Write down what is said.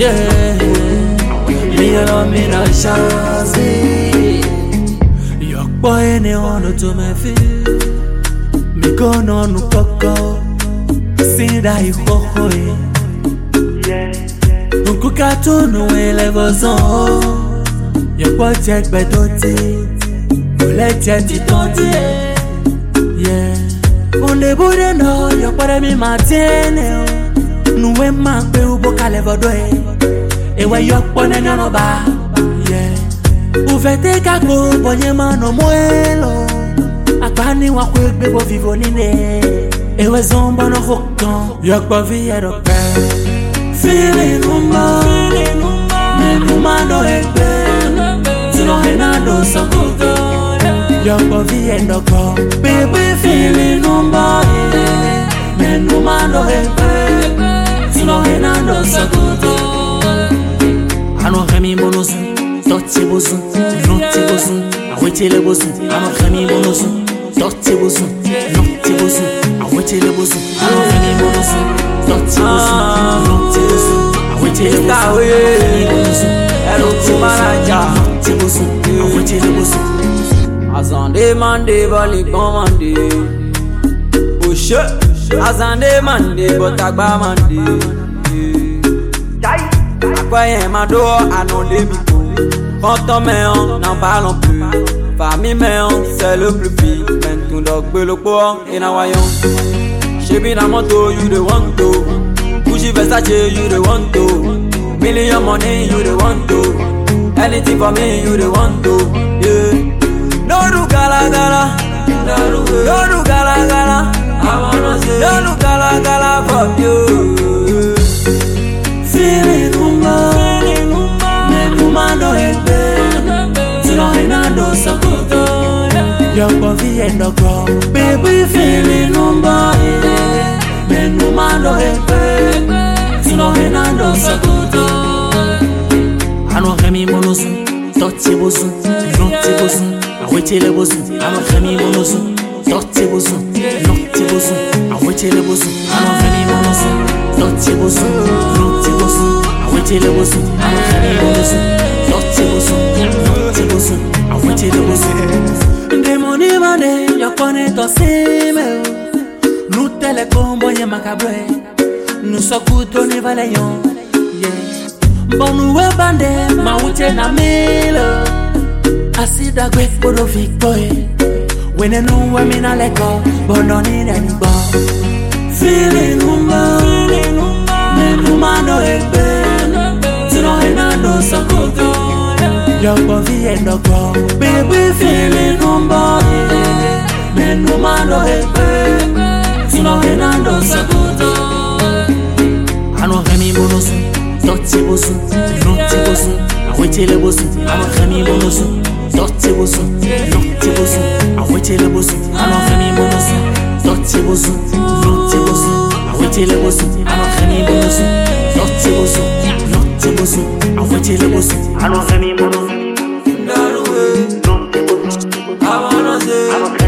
Yeah, me alone, me no chancey. Your boy ne want to me feel. Me go no no coco. See that you coco. Unku kato no elevo zone. Your boy check by tonti. Let ti tonti. Yeah. On the body no, your body me maintain. No we man pe ubo kalevo doe. E we yok pone no ba. Yeah. U fete kako ponye mano moelo. Akani wa kwegbe bo vivo nine. E we zomba no hokton. Yok pa vie do pe. Feeling umba. Me numano ekbe. Tino henado sakuto. Yok pa vie do ko. Baby feeling umba. Me numano ekbe. Tino henado sakuto. Ano khami monosu. Dotti bozu, notti bozu, awete le bozu. Ano khami monosu, dotti bozu, notti bozu, awete le bozu. Ano khami monosu, dotti bozu, notti bozu, awete le bozu. Notti manaja, notti bozu, awete le bozu. Azande mande bali komande, pushe. Azande mande botagba mande. Akwaye mado anonde mi. Quand on met en, n'en parlons plus. Famille met en, c'est le plus pire. Maintenant dog le poids et na voyons. Shebi na moto, you the want to. Gucci Versace, you the want to. Million money, you the want to. Anything for me, you the want to. Yeah. No do gala gala. No do gala gala. I wanna say. No do gala gala for you. Feeling umba. Mano ekbe, tino henado sakuto. Yoko vie ndoko, baby feeling umba. Menu mano ekbe, tino henado sakuto. Ano khami monosu, dotti bozu, notti bozu, awete le bozu. Ano khami monosu, dotti bozu, notti bozu, awete le bozu. Ano khami monosu, dotti bozu, notti bozu, awete le bozu. Ano khami monosu. The money money, your money to same. Nous télécombo ye macabre. Nous sokuto ni valeyon. Yeah. Bon nous bande, ma uche na milo. Asida gwe polo victory. When no women are let go, but no need any bo. Feeling umba, me mano ekbe. Tino henado sokuto. Yoko vie ndoko, baby feeling umba. Me numano ekbe, tino henado sakuto. Ano khami monosu, dotti bozu, notti bozu, awete le bozu. Ano khami monosu, dotti bozu, notti bozu, awete le bozu. Ano khami monosu, dotti bozu, notti bozu, awete le bozu. Ano khami monosu, dotti bozu, notti bozu, awete le bozu. Ano khami monosu. I wanna say